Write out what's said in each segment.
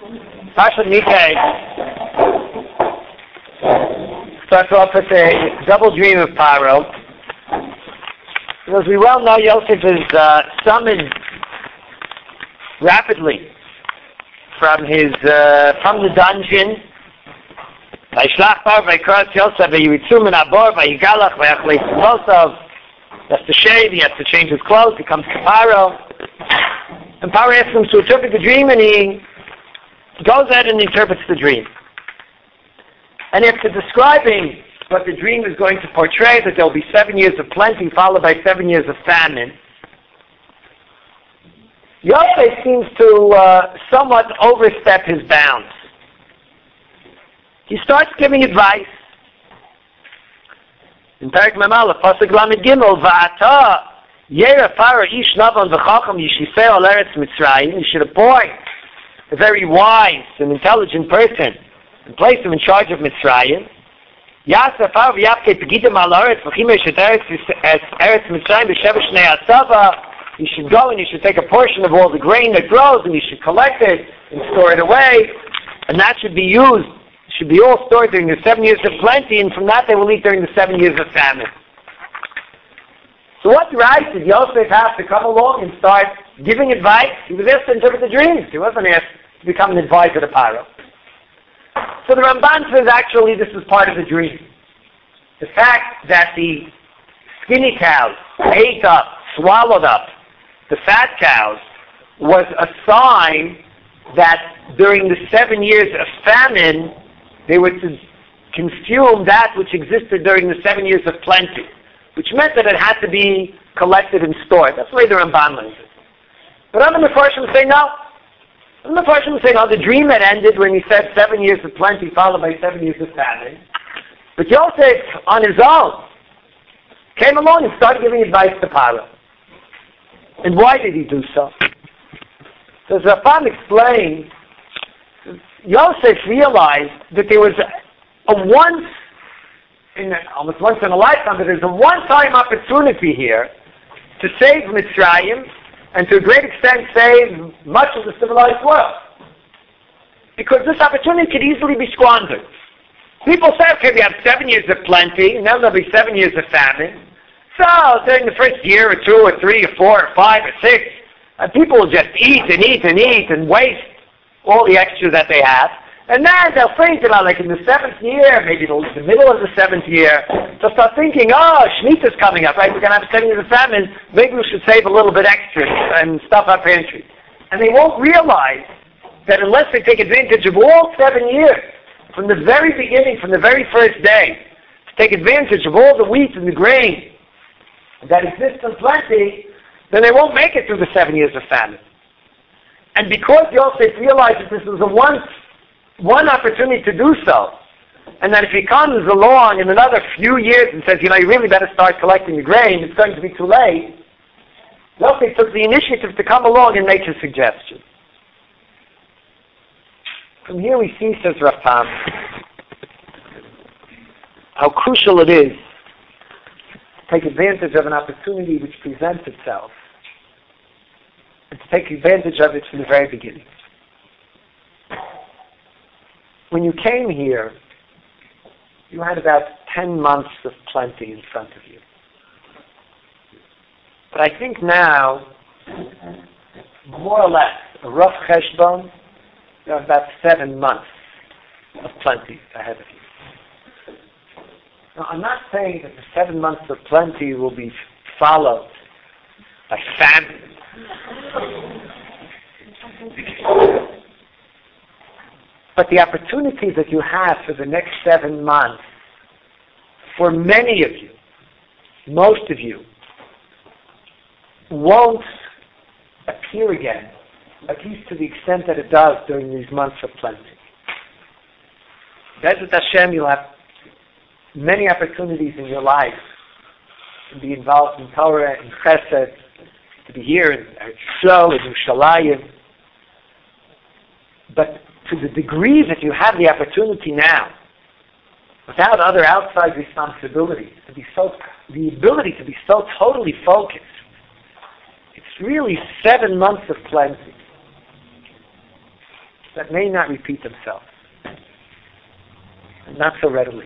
Parshat Mikei starts off with a double dream of Paro. As we well know, Yosef is summoned rapidly from the dungeon. Vayishlach Paro vayikras Yosef vayiritzu min habor vayigalach vayachlis mosav. He has to shave. He has to change his clothes. He comes to Paro, and Paro asks him to interpret the dream, and he goes ahead and interprets the dream. And after describing what the dream is going to portray, that there will be 7 years of plenty followed by 7 years of famine, Yosef seems to somewhat overstep his bounds. He starts giving advice. In Perek Memala, Pasuk Lamed Gimel, Va'ata Yera Paro Ish Navan V'Chacham Yishisei Al Eretz Mitzrayim. You should appoint a very wise and intelligent person and place him in charge of Mitzrayim. Yasa Paro V'Yapke Pegidim Al Eretz V'Chimei Shet Eretz Mitzrayim B'Sheva Shnei Asava. You should go and you should take a portion of all the grain that grows and you should collect it and store it away, and that should be used. Should be all stored during the 7 years of plenty, and from that they will eat during the 7 years of famine. So what right did Yosef have to come along and start giving advice? He was asked to interpret the dreams. He wasn't asked to become an advisor to Paro. So the Ramban says actually this is part of the dream. The fact that the skinny cows ate up, swallowed up the fat cows was a sign that during the 7 years of famine they were to consume that which existed during the 7 years of plenty, which meant that it had to be collected and stored. That's the way the Ramban learns it. But other Mefarshim say no. Other Mefarshim say no, the dream had ended when he said 7 years of plenty followed by 7 years of famine. But Yosef, on his own, came along and started giving advice to Paro. And why did he do so? So as Rafam explained, Yosef realized that there was almost once in a lifetime, that there's a one-time opportunity here to save Mitzrayim and to a great extent save much of the civilized world. Because this opportunity could easily be squandered. People say, okay, we have 7 years of plenty, and then there'll be 7 years of famine. So during the first year or 2 or 3 or 4 or 5 or 6, people will just eat and eat and eat and waste all the extra that they have. And then they'll think about, like in the 7th year, maybe the middle of the 7th year, they'll start thinking, oh, Shemitah's coming up, right? We're going to have 7 years of famine. Maybe we should save a little bit extra and stuff our pantry. And they won't realize that unless they take advantage of all 7 years, from the very beginning, from the very first day, to take advantage of all the wheat and the grain that exists in plenty, then they won't make it through the 7 years of famine. And because Yosef realized that this was one opportunity to do so, and that if he comes along in another few years and says, you really better start collecting the grain, it's going to be too late, Yosef took the initiative to come along and make his suggestion. From here we see, says Rafam, how crucial it is to take advantage of an opportunity which presents itself, and to take advantage of it from the very beginning. When you came here, you had about 10 months of plenty in front of you. But I think now, more or less, a rough cheshbon, you have about 7 months of plenty ahead of you. Now, I'm not saying that the 7 months of plenty will be followed by famine. But the opportunity that you have for the next 7 months, for many of you, most of you, won't appear again, at least to the extent that it does during these months of plenty. Bezat Hashem, you'll have many opportunities in your life to be involved in Torah, in Chesed, to be here in Yisrael, in Yerushalayim. But to the degree that you have the opportunity now, without other outside responsibilities, the ability to be so totally focused, it's really 7 months of plenty. that may not repeat themselves. And not so readily.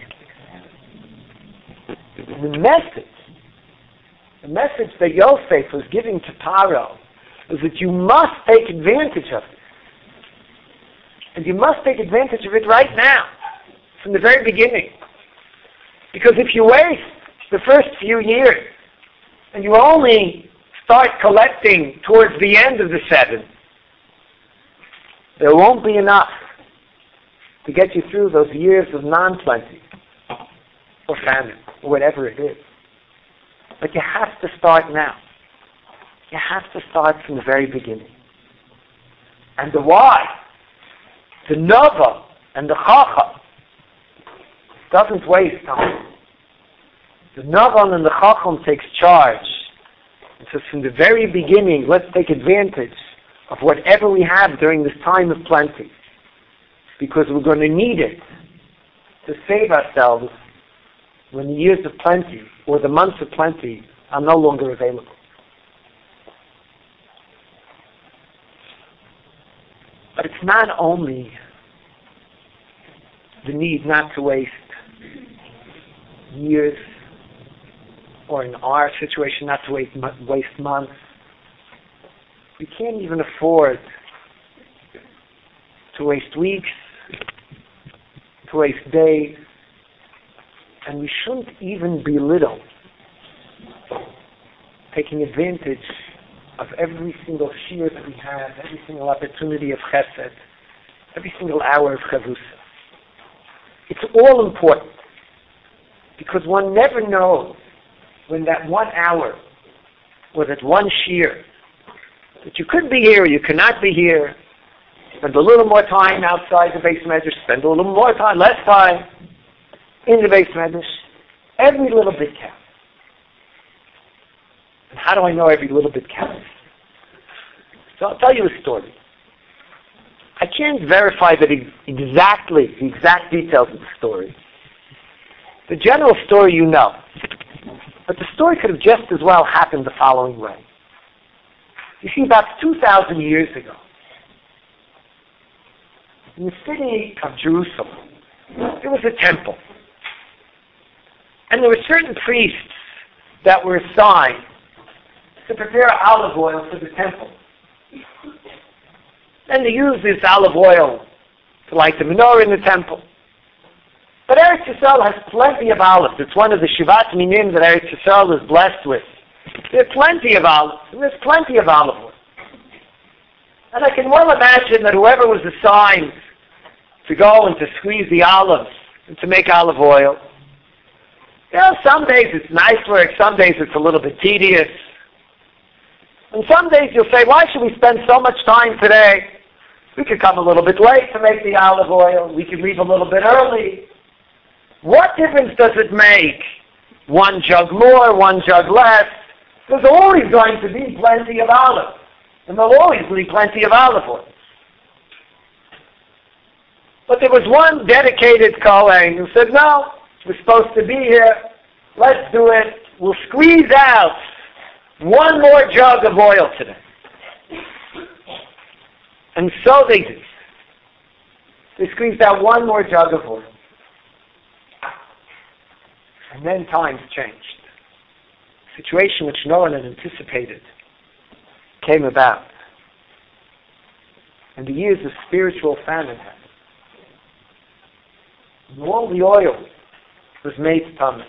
The message that Yosef was giving to Paro was that you must take advantage of it. And you must take advantage of it right now, from the very beginning. Because if you waste the first few years, and you only start collecting towards the end of the 7, there won't be enough to get you through those years of non-plenty, or famine, or whatever it is. But you have to start now. You have to start from the very beginning. And the why, the Nova and the Chacham, doesn't waste time. The Nava and the Chacham takes charge. It says from the very beginning, let's take advantage of whatever we have during this time of plenty, because we're going to need it to save ourselves when the years of plenty or the months of plenty are no longer available. But it's not only the need not to waste years, or in our situation, not to waste months. We can't even afford to waste weeks, to waste days, and we shouldn't even belittle taking advantage of every single shiur that we have, every single opportunity of chesed, every single hour of chavrusa. It's all important, because one never knows when that 1 hour or that one shiur that you could be here or you cannot be here, spend a little more time outside the Beis Medrash, spend a little more time, less time in the Beis Medrash. Every little bit counts. And how do I know every little bit counts? So I'll tell you a story. I can't verify that exactly the exact details of the story. The general story you know. But the story could have just as well happened the following way. You see, about 2,000 years ago, in the city of Jerusalem, there was a temple. And there were certain priests that were assigned to prepare olive oil for the temple. And they used this olive oil to light the menorah in the temple. But Eretz Yisrael has plenty of olives. It's one of the Shivat Minim that Eretz Yisrael is blessed with. There are plenty of olives, and there's plenty of olive oil. And I can well imagine that whoever was assigned to go and to squeeze the olives and to make olive oil, some days it's nice work, some days it's a little bit tedious. And some days you'll say, why should we spend so much time today? We could come a little bit late to make the olive oil. We could leave a little bit early. What difference does it make? 1 jug more, 1 jug less. There's always going to be plenty of olives. And there'll always be plenty of olive oil. But there was one dedicated Kohen who said, no, we're supposed to be here. Let's do it. We'll squeeze out 1 more jug of oil today. And so they did. They squeezed out 1 more jug of oil. And then times changed. A situation which no one had anticipated came about. And the years of spiritual famine happened. And all the oil was made tameh.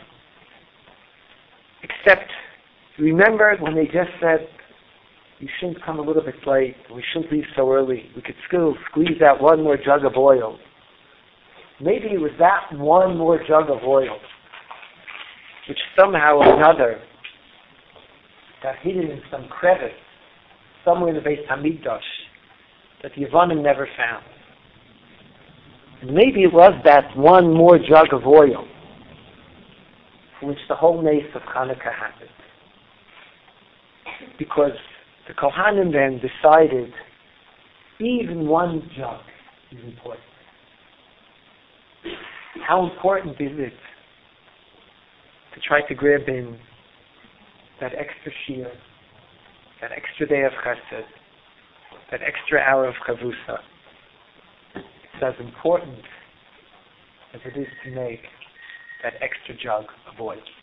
Except, remember when they just said, you shouldn't come a little bit late, we shouldn't leave so early, we could still squeeze out 1 more jug of oil. Maybe it was that 1 more jug of oil which somehow or another got hidden in some crevice somewhere in the Beis Hamikdash that the Yevanim never found. And maybe it was that 1 more jug of oil for which the whole nace of Hanukkah happened. Because the Kohanim then decided even 1 jug is important. How important is it to try to grab in that extra shiur, that extra day of chesed, that extra hour of chavrusa, as important as it is to make that extra jug of oil.